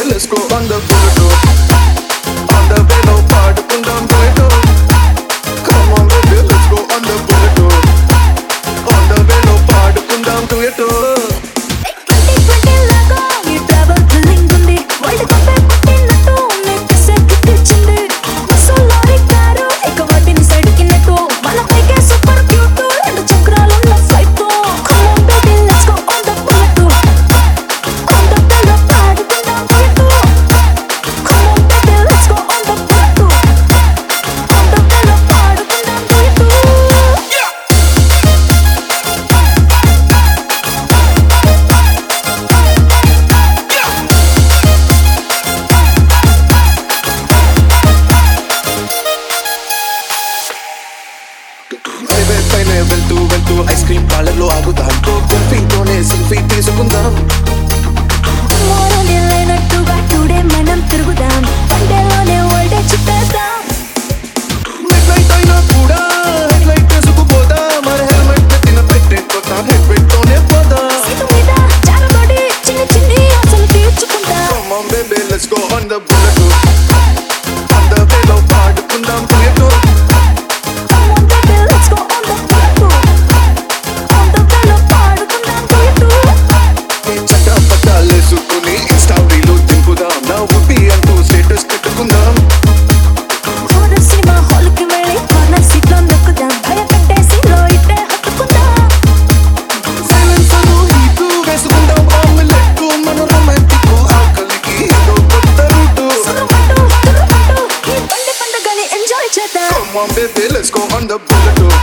let's go on the bullet. On the velo, పాడుకుందాం duet. Come on baby, let's go on the bullet. On the velo, పాడుకుందాం duet. వెళ్తూ ice cream parlour లో ఆగుదాం కుల్ఫీతోనే selfie తీసుకుందాం మనం తిరుగుదాం పండేలోనే ఓల్డే చుట్టేద్దాం headlight అయినా కూడా హెడ్లైట్ వేసుకుపోదాం మరి హెల్మెట్ పెట్టిన పెట్టేద్దాం హెడ్లైట్తోనే పోదాం మీద చాలబడి చిన్ని చిన్ని ఆశలు తీర్చుకుందాం Come on baby, let's go on the bullet. On the velo, పాడుకుందాం duet. లేసుకుని ఇన్స్టారీలో దింపుదాం నా ఊపి అంటూ స్టేటస్ పెట్టుకుందాం సినిమా హాల్కి వెళ్ళి కార్నర్ సీట్ లో నొక్కుదాం భయ కట్టేసి లో ఇట్టే హత్తుకుందాం సైలెన్స్ హీటు వేసుకుందాం ఆమ్లెట్ మన రొమాంటిక్ ఆకలికి ఏదో కొత్త రూటు ఈ బండి పండుగని ఎంజాయ్ చేద్దాం Come on baby, let's go on the bullet.